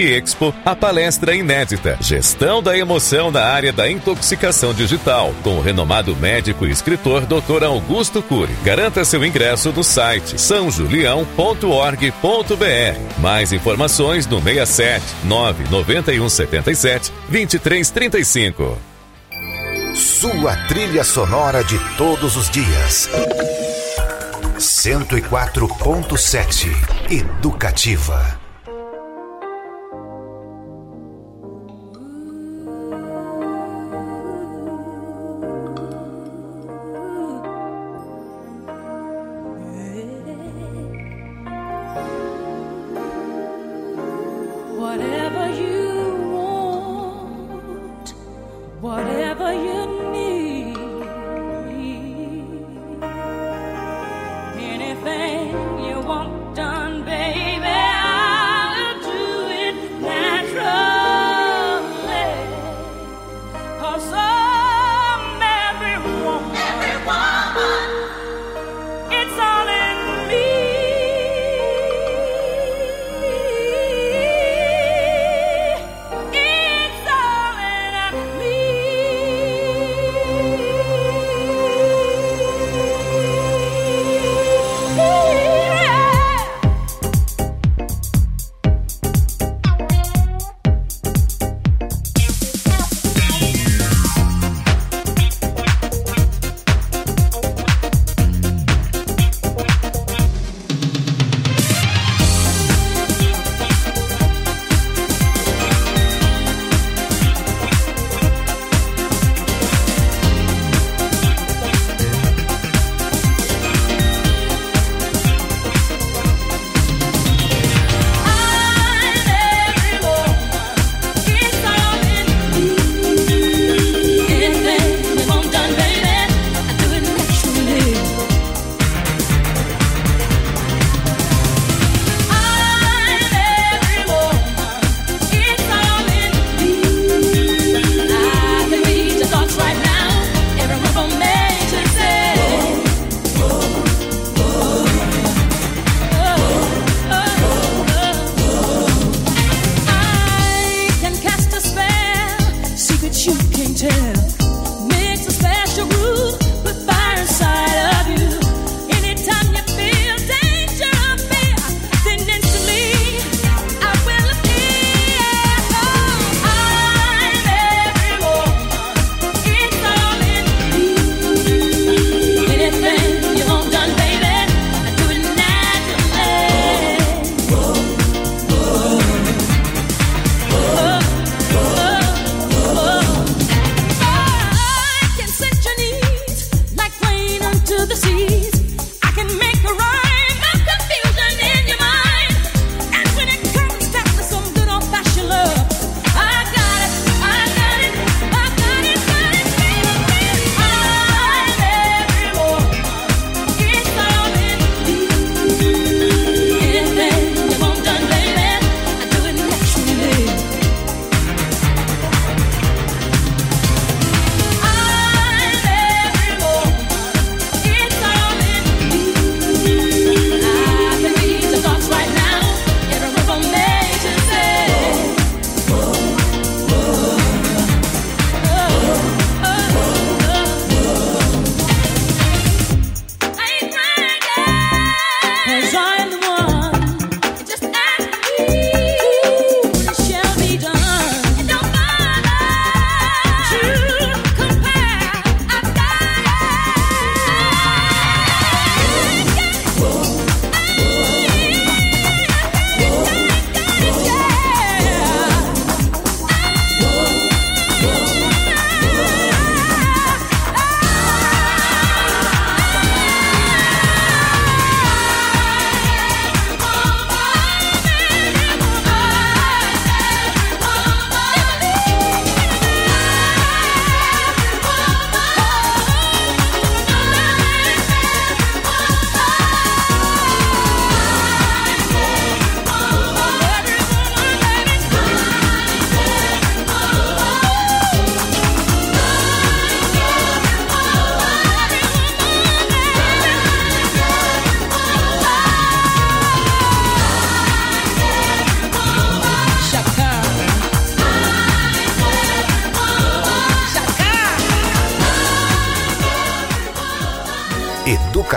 Expo, a palestra inédita Gestão da Emoção na área da intoxicação digital, com o renomado médico e escritor Dr. Augusto Cury. Garanta seu ingresso no site sãojulião.org.br. Mais informações no 67 991 77 2335. Sua trilha sonora de todos os dias. 104.7 Educativa. Anything you want done, baby,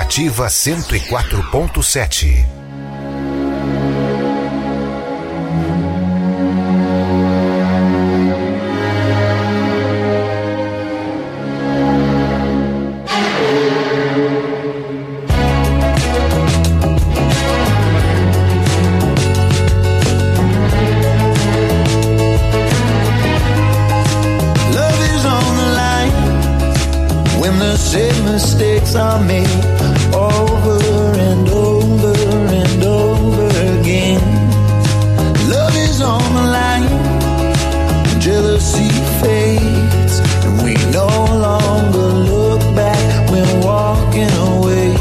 Educativa 104.7. Mistakes are made over and over and over again. Love is on the line, jealousy fades, and we no longer look back when walking away.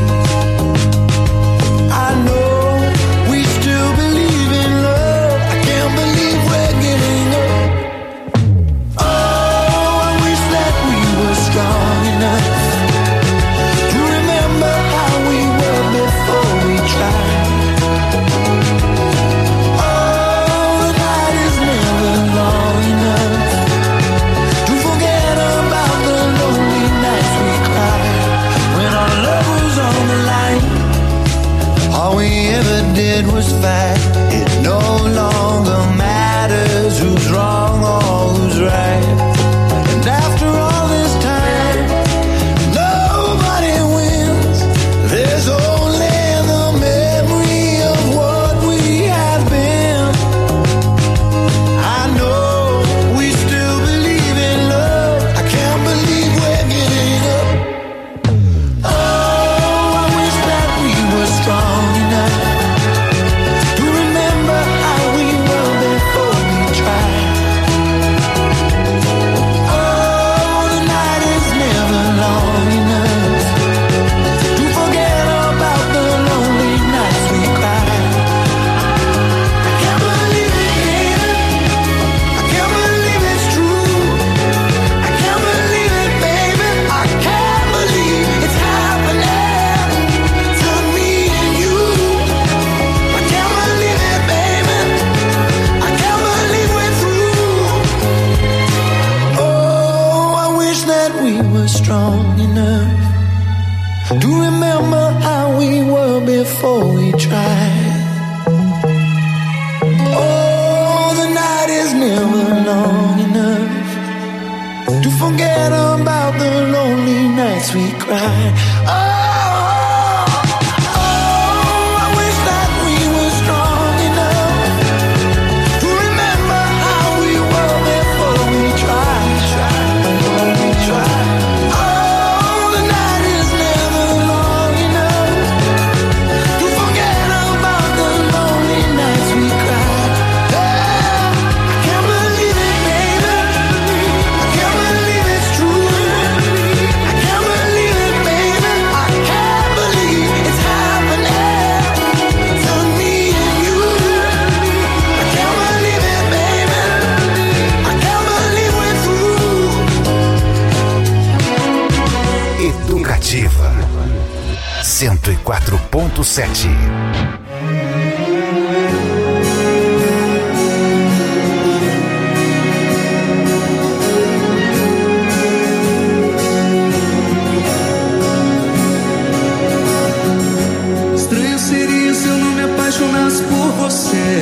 I know we still believe in love. I can't believe we're giving up. Oh, I wish that we were strong enough. Did was fight. It no longer matters who's wrong or who's right. And after all this time, nobody wins. There's only the memory of what we have been. I know we still believe in love. I can't believe we're giving up. Oh, I wish that we were strong enough. Strong enough to remember how we were before we tried. Oh, the night is never long enough to forget about the lonely nights we cried. Educativa 104.7. Estranho seria se eu não me apaixonasse por você.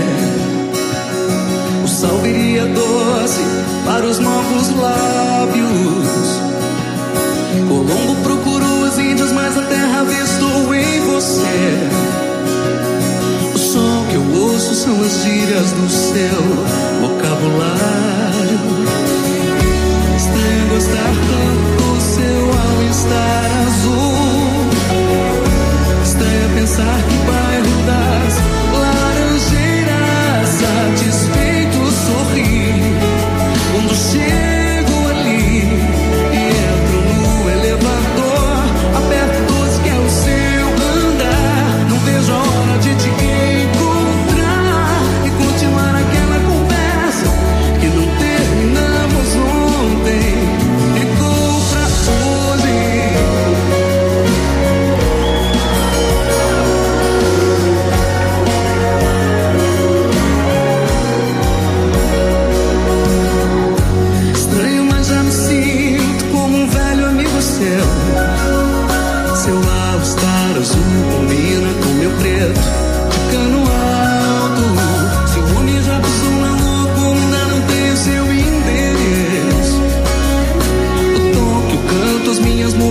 O sal viria doce para os novos lábios. Colombo procurou os índios, mas a terra avistou em você. O som que eu ouço são as gírias do seu vocabulário. Estranho gostar tanto do seu all-star azul. Estranho pensar que o bairro das Laranjeiras satisfeito sorri quando chego ali e entro no elevador, aperto doce que é o seu andar. Não vejo a hora de te encontrar e continuar aquela conversa que não terminamos ontem. Ficou pra hoje.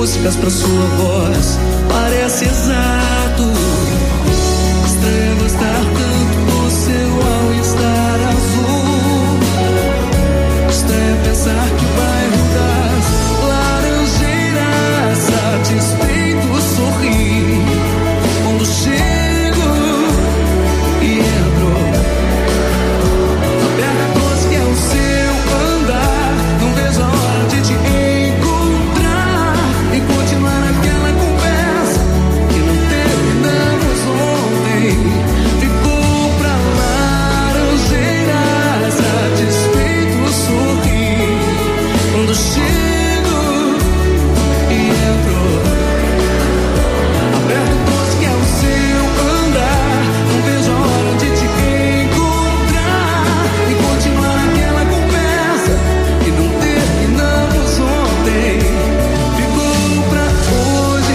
músicas pra sua voz, parece exato. Estranho gostar tanto do seu ao estar azul. Estranho pensar que o bairro das Laranjeiras satisfeito sorri quando chego e entro. Aperta a doce que é o seu andar, não vejo a hora de te encontrar e continuar aquela conversa que não terminamos ontem. Ficou pra Laranjeiras satisfeito sorrir quando chego e entro. Aperta o doce que é o seu andar, não vejo a hora de te encontrar e continuar aquela conversa que não terminamos ontem. Ficou pra hoje.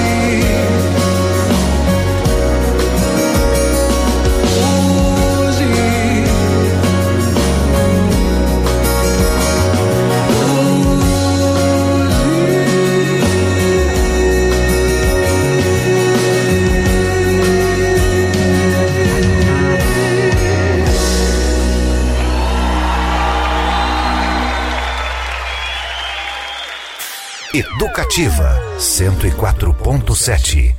Educativa 104.7.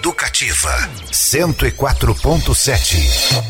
Educativa 104.7.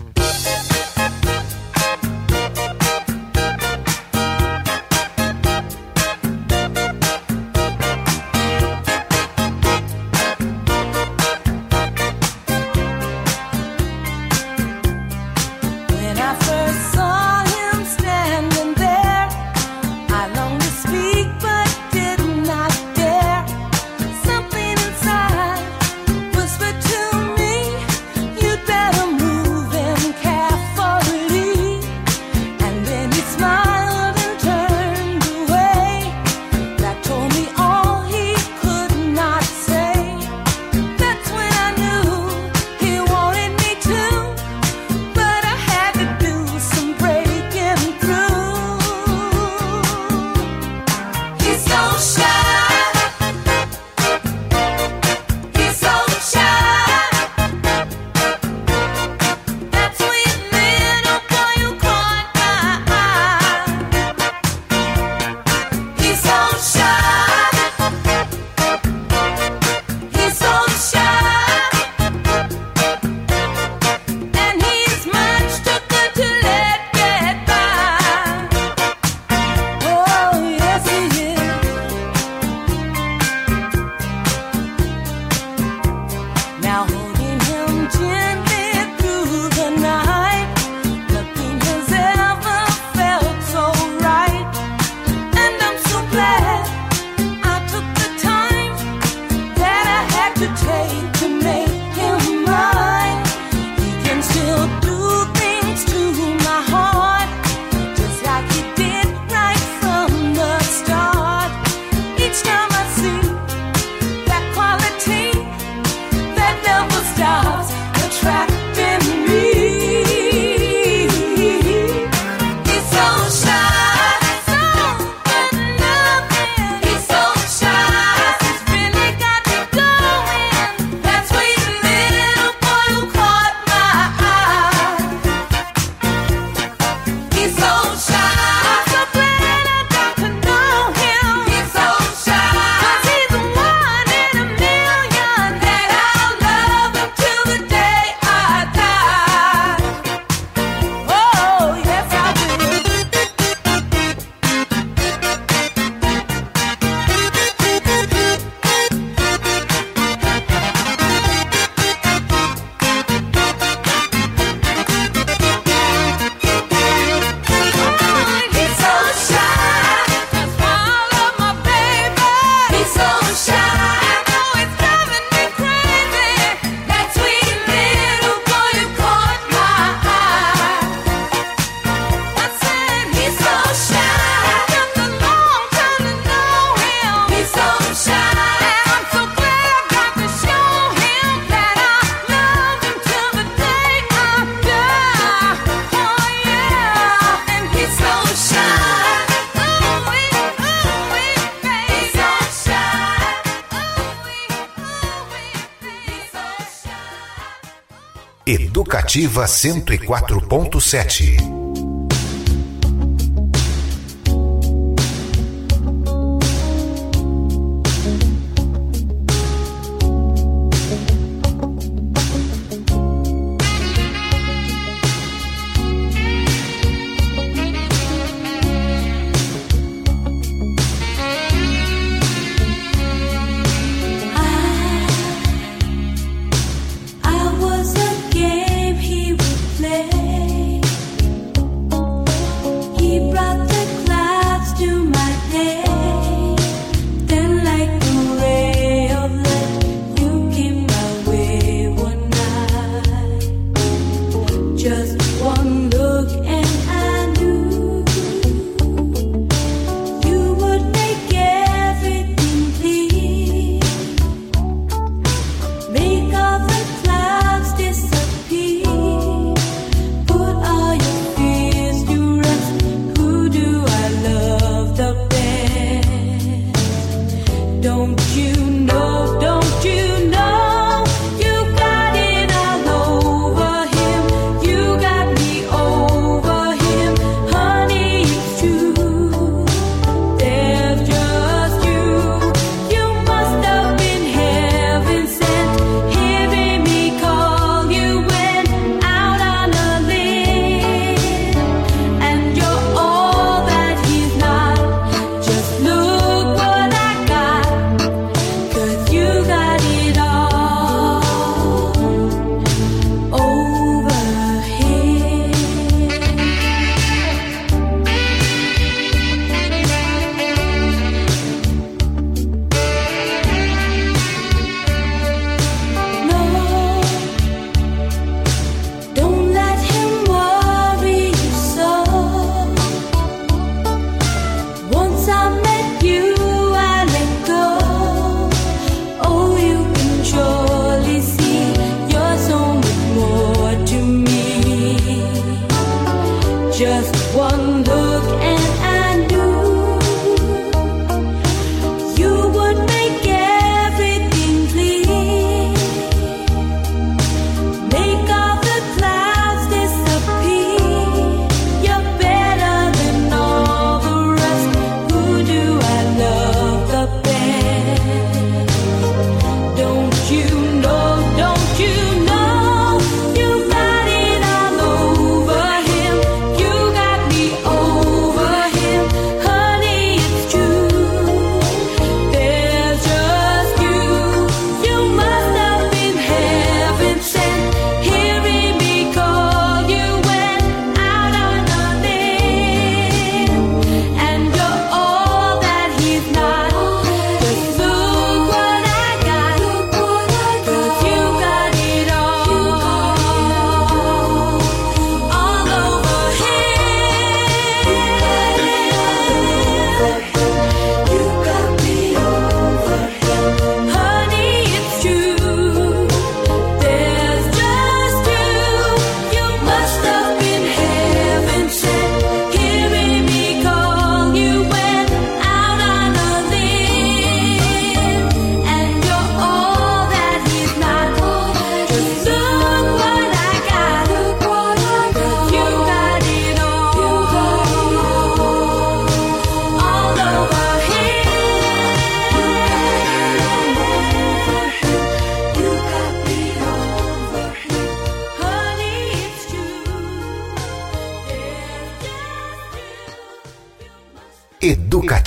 Educativa 104.7.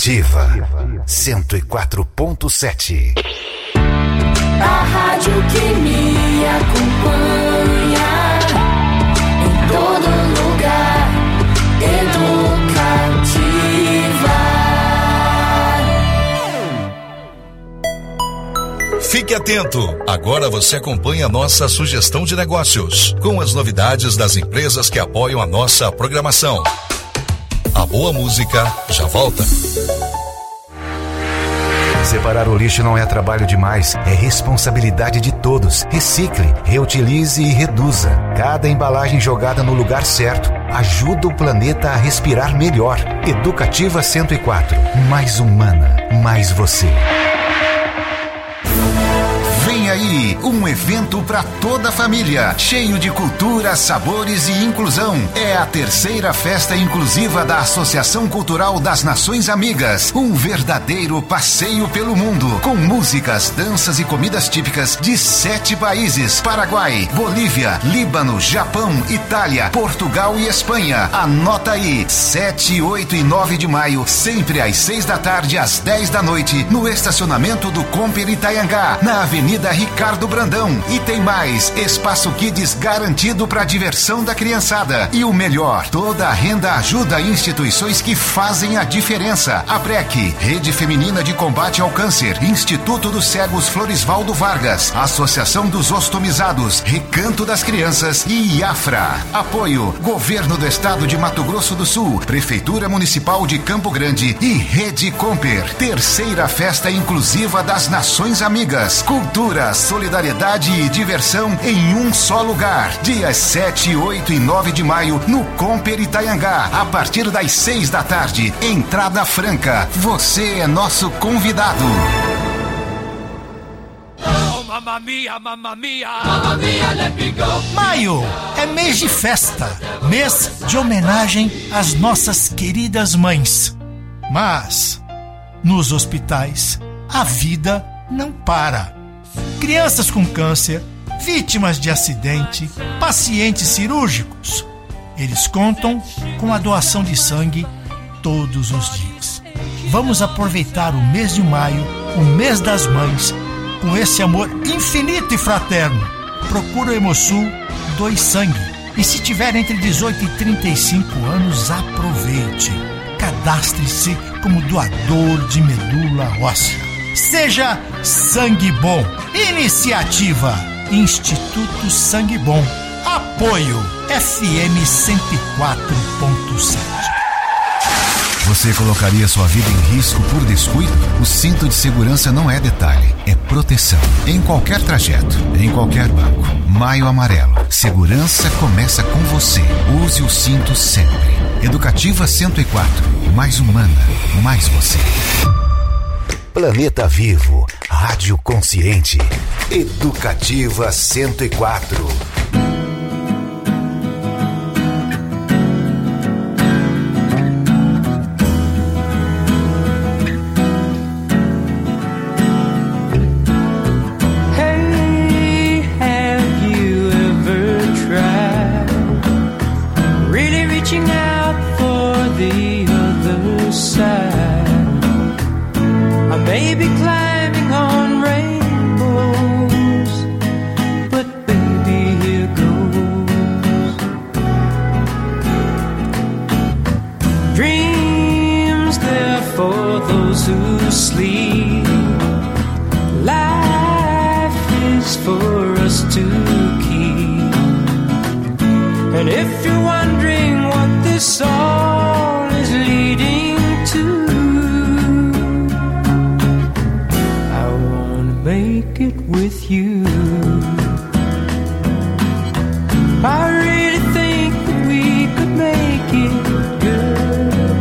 Educativa 104.7. A rádio que me acompanha em todo lugar. Educativa. Fique atento. Agora você acompanha a nossa sugestão de negócios, com as novidades das empresas que apoiam a nossa programação. A boa música já volta. Separar o lixo não é trabalho demais, é responsabilidade de todos. Recicle, reutilize e reduza. Cada embalagem jogada no lugar certo ajuda o planeta a respirar melhor. Educativa 104. Mais humana, mais você. Vem aí, um evento para toda a família, cheio de cultura, sabores e inclusão. É a terceira festa inclusiva da Associação Cultural das Nações Amigas. Um verdadeiro passeio pelo mundo, com músicas, danças e comidas típicas de 7 países: Paraguai, Bolívia, Líbano, Japão, Itália, Portugal e Espanha. Anota aí, 7, 8 e 9 de maio, sempre às 6 da tarde às 10 da noite, no estacionamento do Comper Itaiangá, na Avenida Ricardo Brandão. E tem mais, espaço Kids garantido para diversão da criançada. E o melhor, toda a renda ajuda a instituições que fazem a diferença. A BREC, Rede Feminina de Combate ao Câncer, Instituto dos Cegos Florisvaldo Vargas, Associação dos Ostomizados, Recanto das Crianças e IAFRA. Apoio, Governo do Estado de Mato Grosso do Sul, Prefeitura Municipal de Campo Grande e Rede Comper. Terceira festa inclusiva das Nações Amigas. Cultura, solidariedade e diversão em um só lugar. Dias 7, 8 e 9 de maio no Comper Itaiangá, a partir das 6 da tarde. Entrada franca. Você é nosso convidado. Oh, mamma mia, mamma mia, mamma mia, let me go. Maio é mês de festa, mês de homenagem às nossas queridas mães. Mas nos hospitais a vida não para. Crianças com câncer, vítimas de acidente, pacientes cirúrgicos. Eles contam com a doação de sangue todos os dias. Vamos aproveitar o mês de maio, o mês das mães, com esse amor infinito e fraterno. Procura o Hemosul, doe sangue. E se tiver entre 18 e 35 anos, aproveite. Cadastre-se como doador de medula óssea. Seja Sangue Bom. Iniciativa Instituto Sangue Bom. Apoio FM 104.7. Você colocaria sua vida em risco por descuido? O cinto de segurança não é detalhe, é proteção. Em qualquer trajeto, em qualquer banco. Maio Amarelo. Segurança começa com você. Use o cinto sempre. Educativa 104. Mais humana, mais você. Planeta Vivo, Rádio Consciente, Educativa 104. Hey, have you ever tried really reaching out for the other side? I may be climbing on rainbows, but baby, here goes. Dreams there for those who sleep. Life is for us to keep. And if you're wondering what this song is leading to, make it with you. I really think that we could make it, girl.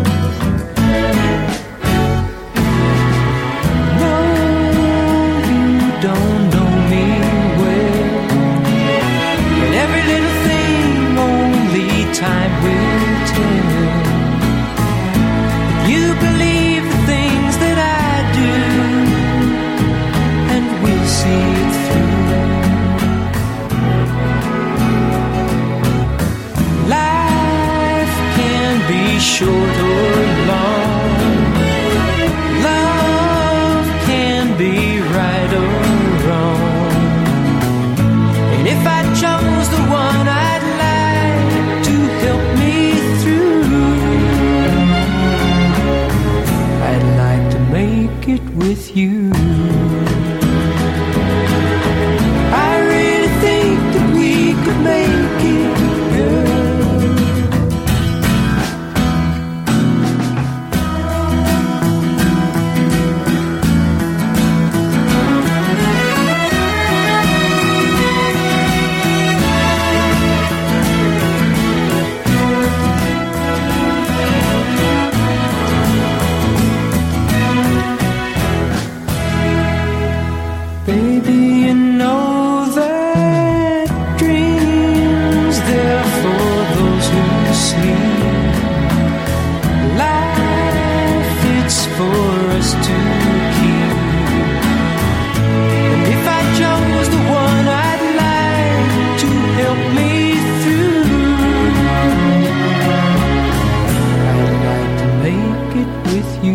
No, you don't know me well, and every little thing only time will tell. If you believe the things that I do, see it through. with you. I really think that we could make it, girl. Baby, you know that dreams, they're for those who sleep. Life, it's for us to keep. And if I chose the one I'd like to help me through, I'd like to make it with you.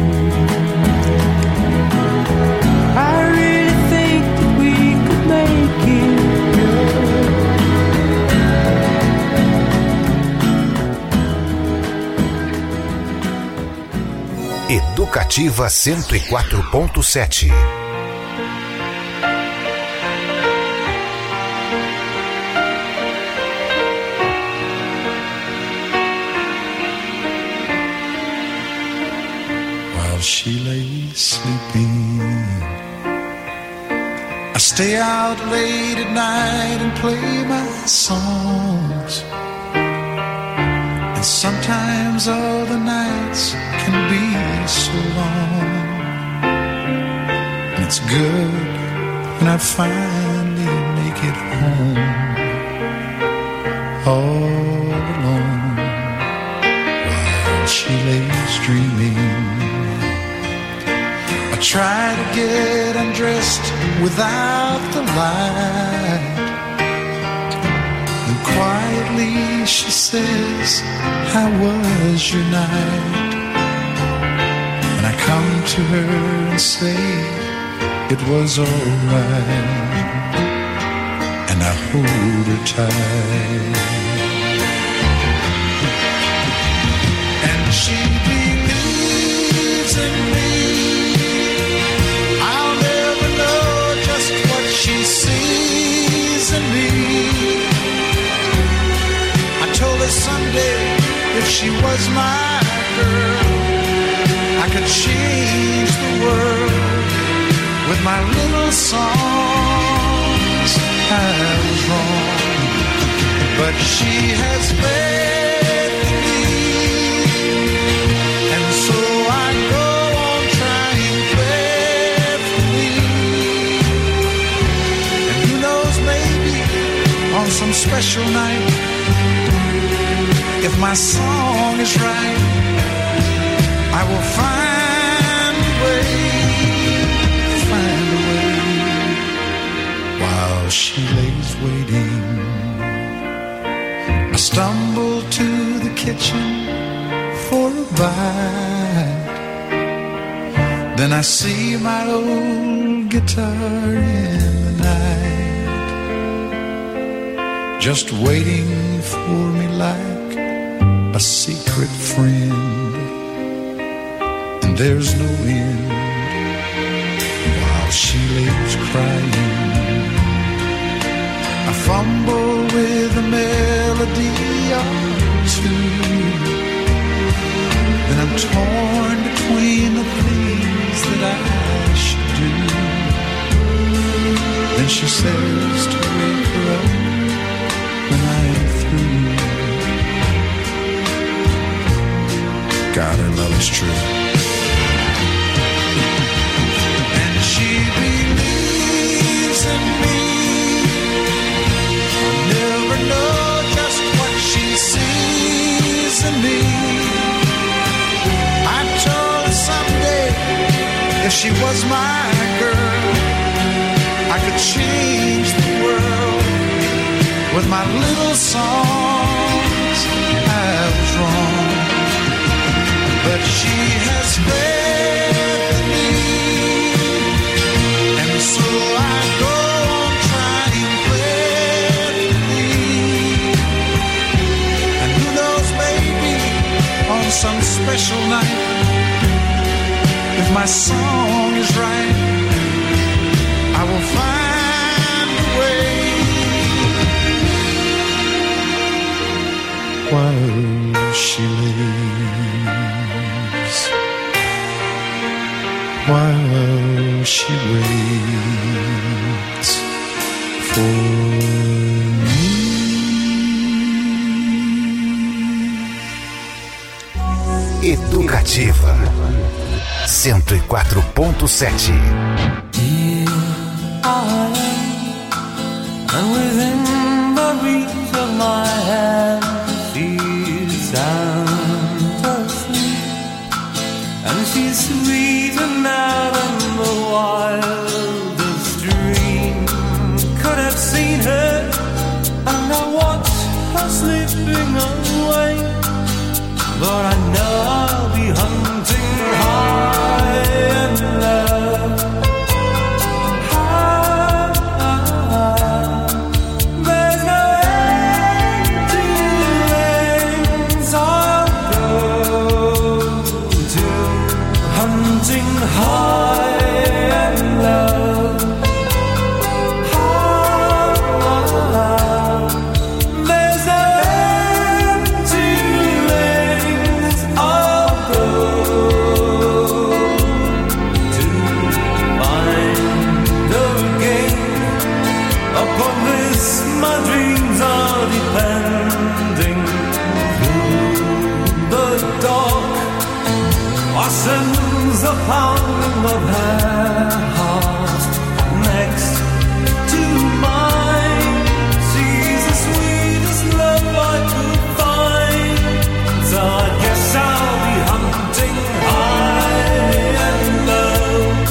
Educativa 104.7. While she lay sleeping, I stay out late at night and play my songs. And sometimes all the nights can be so long. And it's good when I finally make it home, all alone, while she lays dreaming. I try to get undressed without the light, and quietly she says, how was your night? And I come to her and say, it was alright, and I hold her tight. And she believes in me. I'll never know just what she sees in me. I told her someday, if she was my girl, I could change the world with my little songs. I was wrong, but she has faith in me, and so I go on trying faithfully. And who knows, maybe on some special night, if my song is right, I will find a way, while she lays waiting. I stumble to the kitchen for a bite. Then I see my old guitar in the night, just waiting for me like a secret friend. And there's no end while she lays crying. I fumble with a melody or two, then I'm torn between the things that I should do. Then she says to wake her up when I'm through. God, her love is true. And she believes in me. I'll never know just what she sees in me. I told her someday, if she was my girl, I could change the world with my little songs. I was wrong, but she has faith in me, and so I go on trying faithfully. And who knows, maybe on some special night, if my song is right, I will find a way. While she lives, while she waits for me. Educativa 104.7. And within the reach of my hand, she's sound asleep, and she's sweeter now than the wildest dream could have seen her. And I watch her slipping away, but I know I'll be hunting high and low. There's no end to lengths I'll go to, hunting high and low. There's no end to lengths I'll go to find again. Upon this my dreams are depending. Through the dark I sense the pounding of her heart next to mine. She's the sweetest love I could find, so I guess I'll be hunting high and low.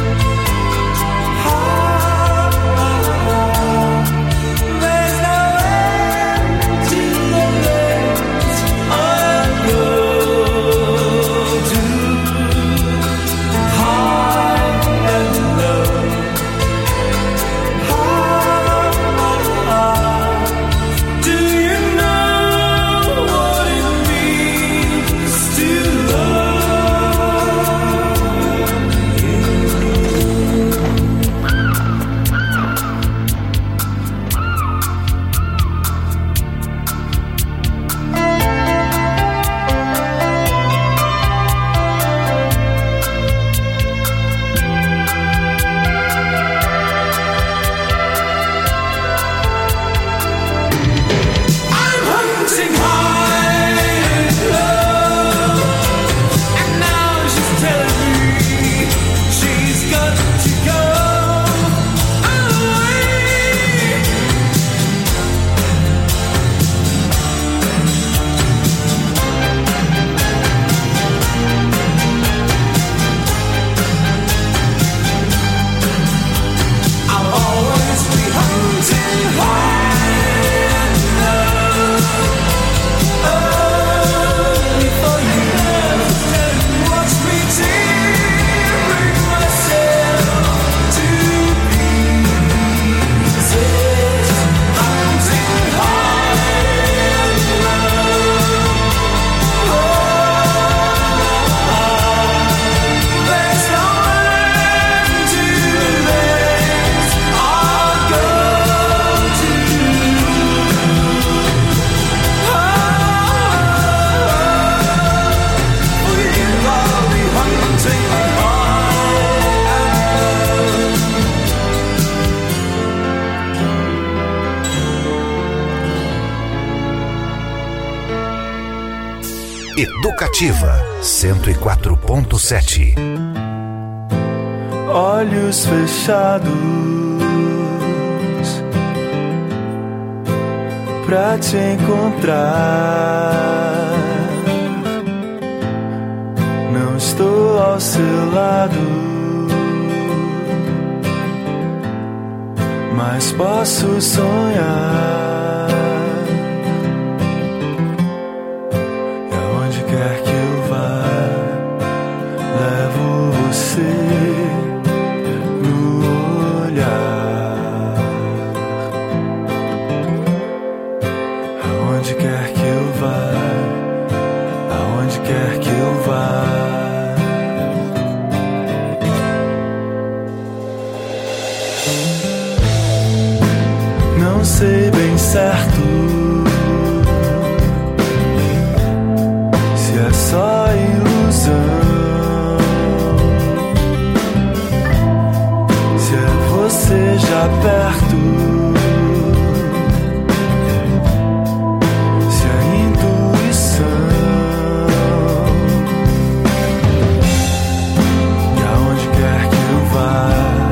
There's no end to the lengths I'll go to, high and low. Do you know what it means to love you? I'm hunting high and low, and now she's telling me she's got to go away. I'll always be hunting high and low, only for you. Watch me tearing myself to pieces, hunting high and low. There's no end to lengths I'll go to. For you I'll be hunting high Educativa 104.7. Olhos fechados pra te encontrar. Não estou ao seu lado, mas posso sonhar. E aonde quer que eu vá, levo você no olhar. Aonde quer que eu vá, aonde quer que eu vá. sei bem certo se é só ilusão, se é você já perto, se é intuição. E aonde quer que eu vá,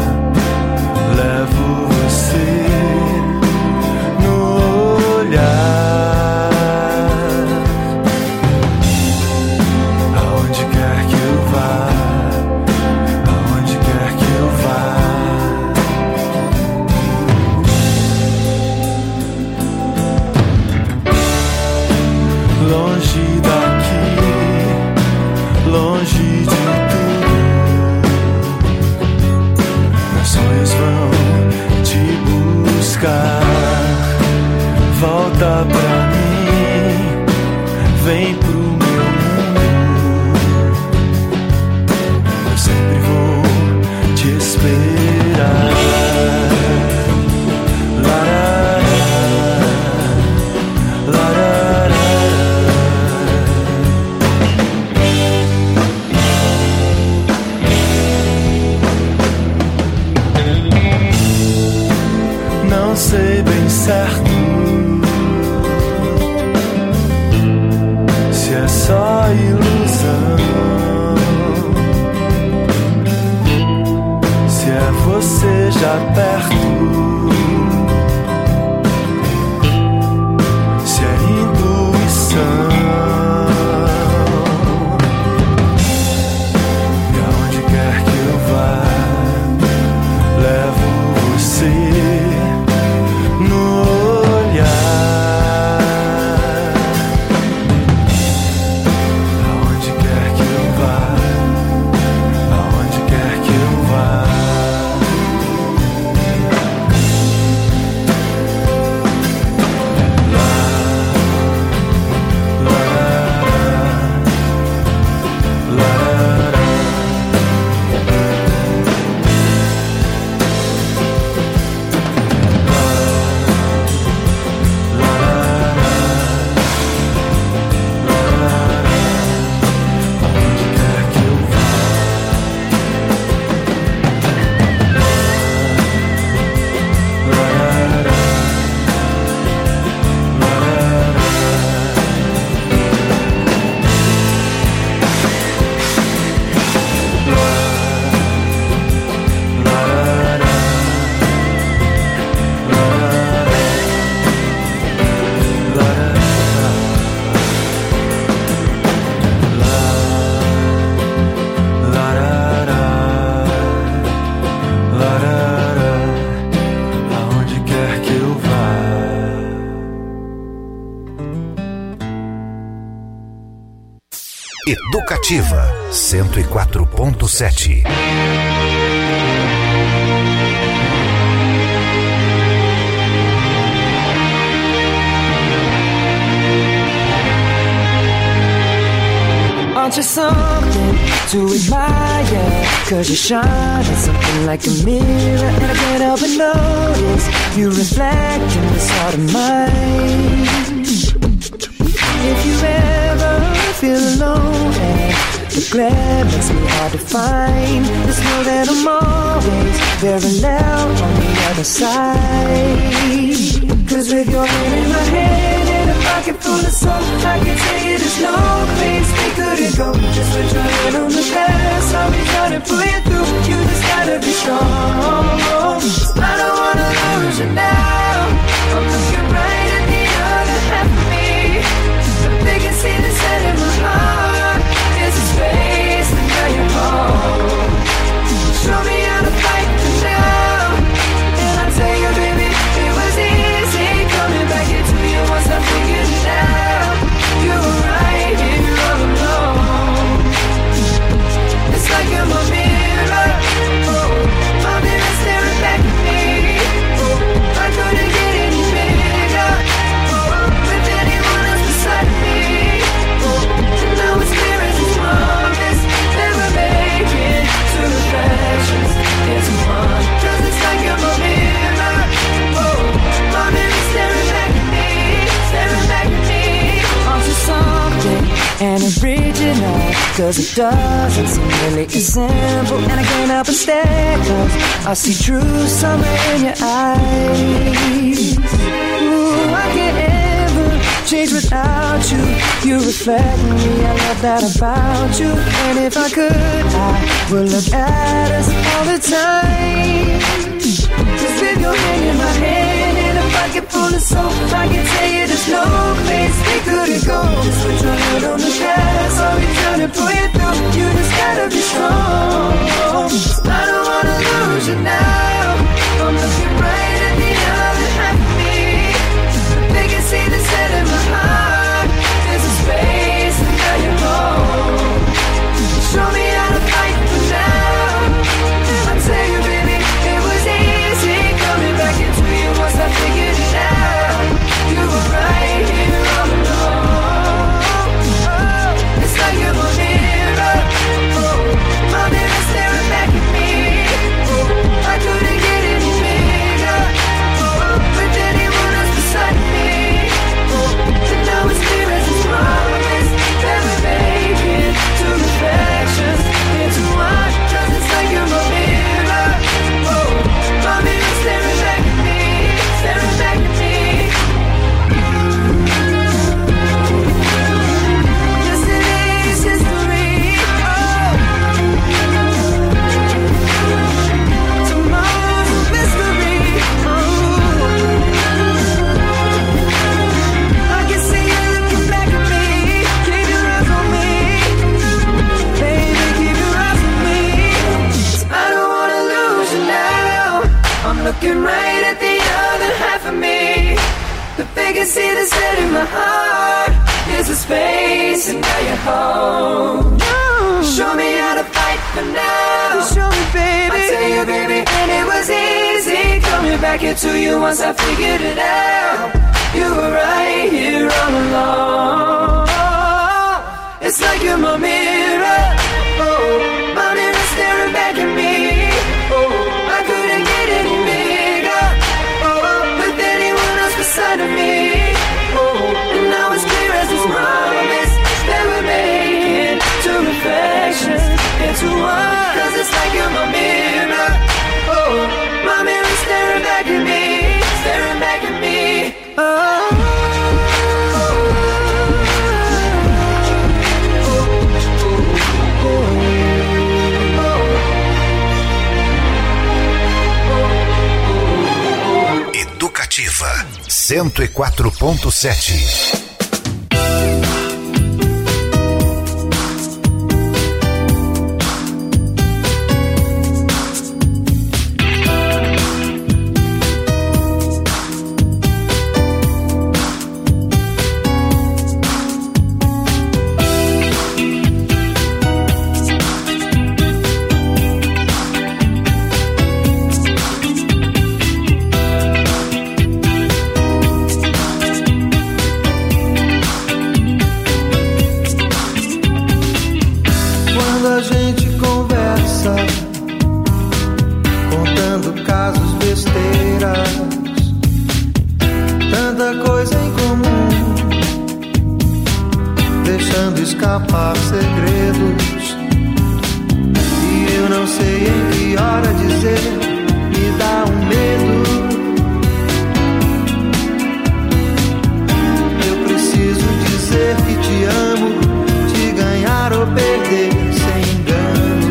levo você no olhar. Aonde quer que eu vá, aonde quer que eu vá. Longe daqui, longe de tudo, meus sonhos vão te buscar. Volta pra mim, vem pro meu mundo. Eu sempre vou te esperar. Não sei bem certo se é só ilusão, se é você já perto, se é intuição. E aonde quer que eu vá, levo você no olhar. Aonde quer que eu vá, aonde quer que eu vá. Aonde quer que eu vá. Educativa 104.7. Aren't you something to admire? 'Cause you shine at something like a mirror, and I can't help but notice you reflect in this heart of mine. If you ever feel alone and the glare makes me hard to find, just know that I'm always very loud on the other side. 'Cause with your hand in my hand and a pocket full of soul, I can tell you there's no place we couldn't go. Just put your hand on the past, I'll be trying to pull you through. You just gotta be strong. I don't wanna lose you now. I'm looking right at the other half of me. They can see the set in my heart. There's a space and now you're home. Show me how to fight for now. And I tell you, baby, it was easy coming back into you once I figured it out. You were right here all alone. It's like you're my mirror. Oh, my mirror's 'cause it doesn't seem really as simple. And I can't help but stare, 'cause I see true summer in your eyes. Ooh, I can't ever change without you. You reflect me, I love that about you. And if I could, I would look at us all the time. Just with your hand in my hand, in a pocket full of soap, I can tell you there's no place we couldn't go. Just put your head on the gas, I'll be trying to pull you through. You just gotta be strong. I don't wanna lose you now. I'm looking right at the other half of me. They can see the set in my heart. There's a space and now you're home. Show me how to fight for now. I tell you, baby, it was easy coming back into you once I figured it out. You were right here all along. Oh, it's like you're my mirror. Oh, my mirror staring back at me. Oh, I couldn't get any bigger. Oh, with anyone else beside me. Oh, and now it's clear as this promise that we're making two reflections into one. 'Cause it's like you're my mirror. Oh, my mirror staring back at me, staring back at me. Yesterday's history. Oh, tomorrow's a mystery. Oh, I can see you looking back at me. Keep your eyes on me, baby. Keep your eyes on me. I don't wanna lose you now. I'm looking right at the other half of me. The figure see the set in my heart. There's a space and now you're home. Show me how to fight for now. Show me, baby. I tell you, baby, and it was easy coming back into you once I figured it out. You were right here all along. It's like you're my mirror. Oh, my mirror staring back at me. Oh, I couldn't get any bigger. Oh, with anyone else beside of me. Oh, and now it's clear as this promise that we're making two reflections into one. 'Cause it's like you're my mirror. Oh, my mirror staring back at me, staring back at me. Oh. Educativa 104.7. Escapar segredos e eu não sei em que hora dizer, me dá um medo. Eu preciso dizer que te amo, te ganhar ou perder sem engano.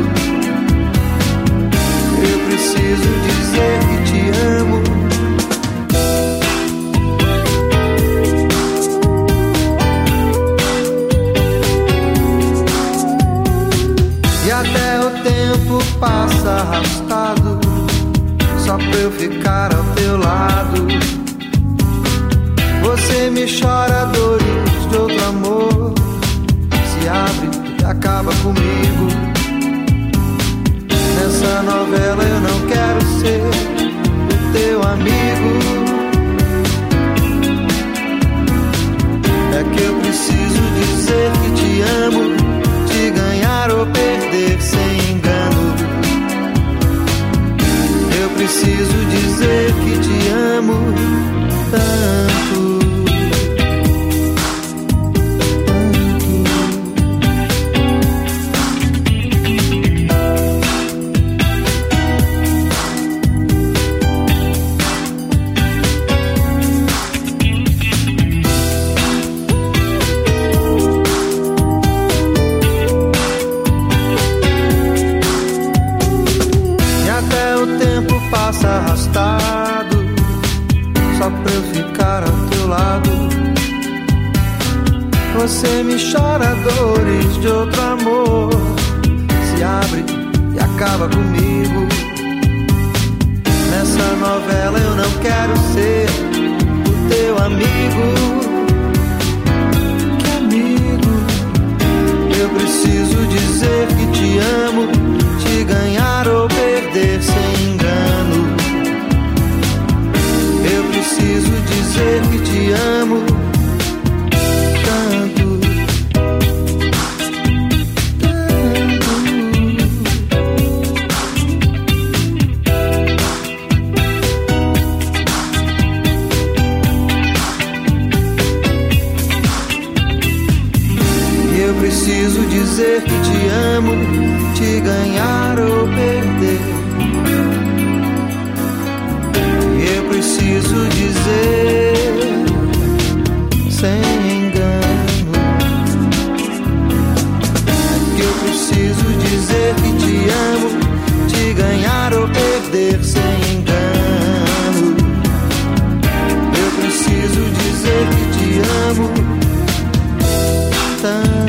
Eu preciso dizer que te amo. Passa arrastado só pra eu ficar ao teu lado. Você me chora dores de outro amor, se abre e acaba comigo. Nessa novela eu não quero ser o teu amigo. É que eu preciso dizer que te amo, te ganhar ou perder sem engano. Eu preciso dizer que te amo tanto. passa arrastado só pra eu ficar ao teu lado. Você me chora dores de outro amor, se abre e acaba comigo. Nessa novela eu não quero ser o teu amigo. Que amigo? Eu preciso dizer que te amo, te ganhar ou perder sem engano. Eu preciso dizer que te amo tanto. Eu preciso dizer que te amo, te ganhar ou perder. Eu preciso dizer sem engano. Eu preciso dizer que te amo, te ganhar ou perder sem engano. Eu preciso dizer que te amo tanto.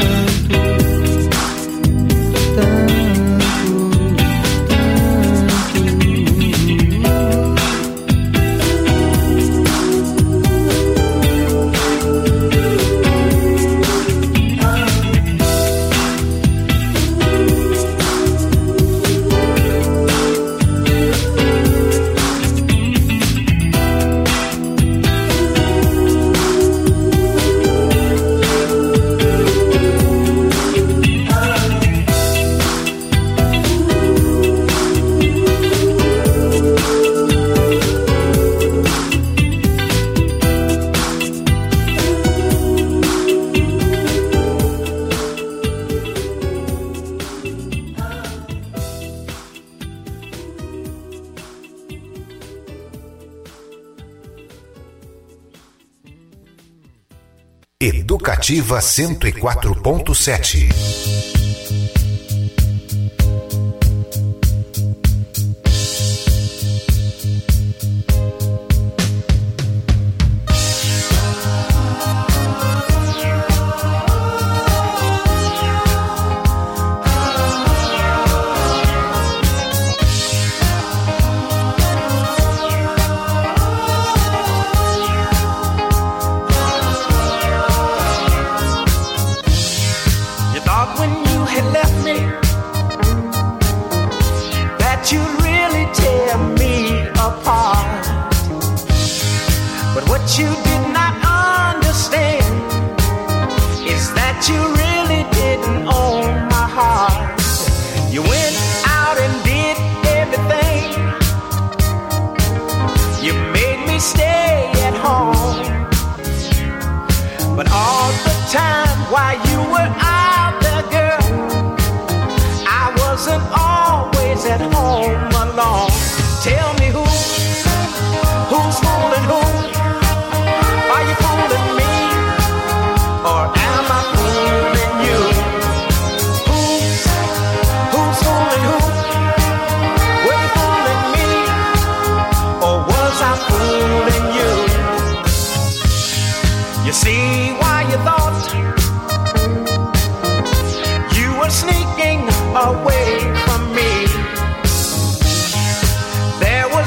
Educativa 104.7. Away from me, there was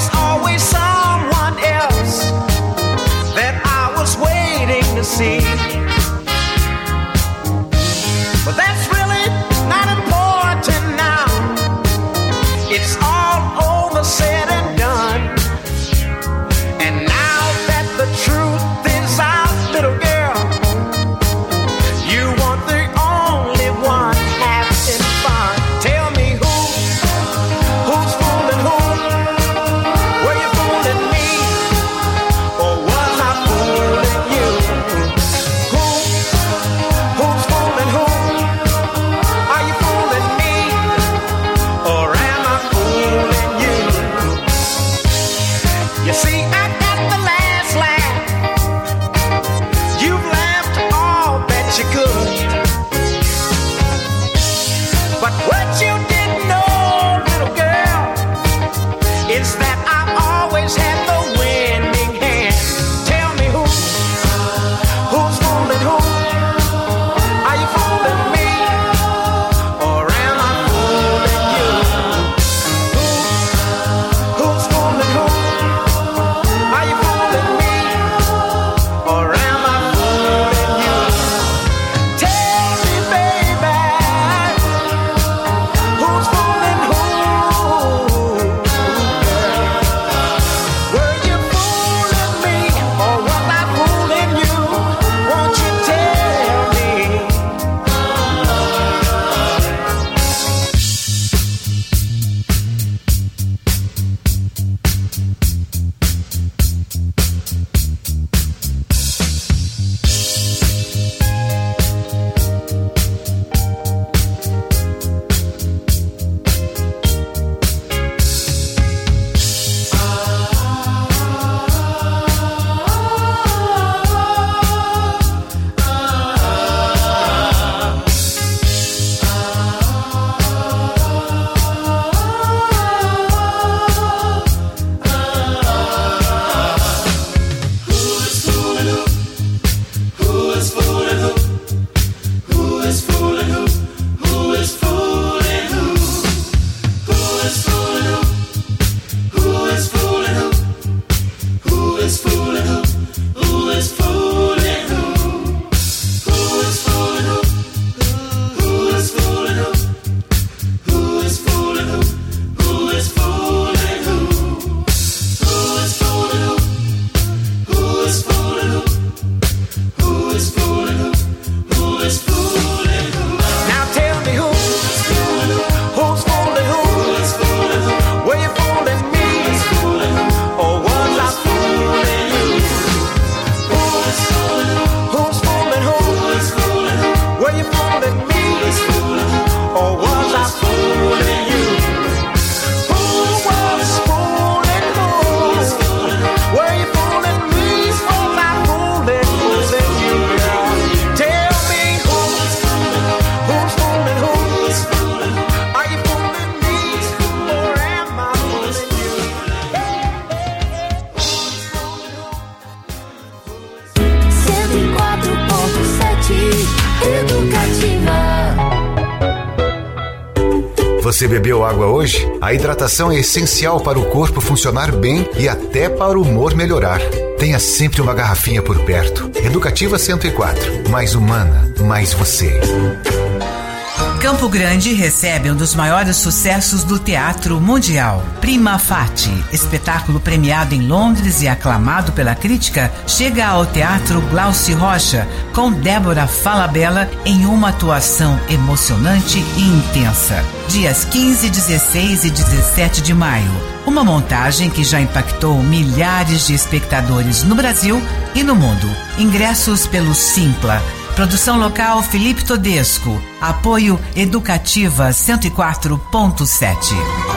Você bebeu água hoje? A hidratação é essencial para o corpo funcionar bem e até para o humor melhorar. Tenha sempre uma garrafinha por perto. Educativa 104. Mais humana, mais você. Campo Grande recebe um dos maiores sucessos do teatro mundial. Prima Facie, espetáculo premiado em Londres e aclamado pela crítica, chega ao Teatro Glauci Rocha com Débora Falabella em uma atuação emocionante e intensa. Dias 15, 16 e 17 de maio. Uma montagem que já impactou milhares de espectadores no Brasil e no mundo. Ingressos pelo Simpla. Produção local Felipe Todesco. Apoio Educativa 104.7.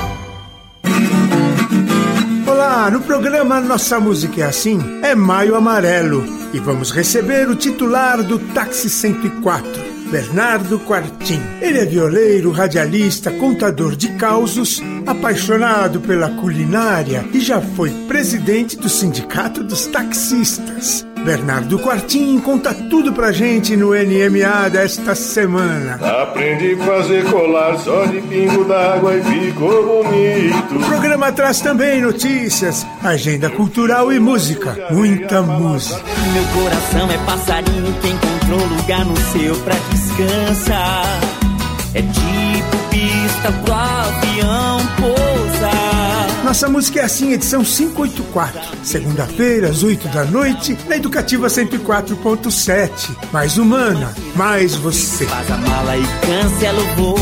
Olá, no programa Nossa Música é Assim, é Maio Amarelo. E vamos receber o titular do Táxi 104, Bernardo Quartim. Ele é violeiro, radialista, contador de causos, apaixonado pela culinária e já foi presidente do Sindicato dos Taxistas. Bernardo Quartim conta tudo pra gente no NMA desta semana. Aprendi a fazer colar só de pingo d'água e ficou bonito. O programa traz também notícias, agenda cultural e música, muita música. Meu coração é passarinho que encontrou lugar no seu pra descansar. É tipo pista pro avião pousar. Nossa Música é Assim, edição 584. Segunda-feira, às 8 da noite, na Educativa 104.7. Mais humana, mais você. Faz a mala e cancela o voo.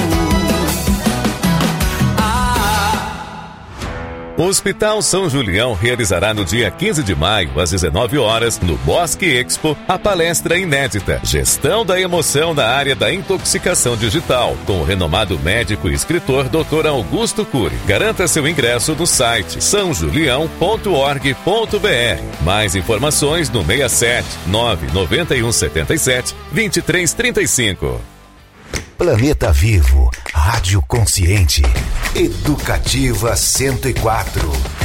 O Hospital São Julião realizará no dia 15 de maio, às 19 horas, no Bosque Expo, a palestra inédita Gestão da Emoção na Área da Intoxicação Digital, com o renomado médico e escritor Dr. Augusto Cury. Garanta seu ingresso no site sãojulião.org.br. Mais informações no 67 991 77 2335. Planeta Vivo, Rádio Consciente, Educativa 104.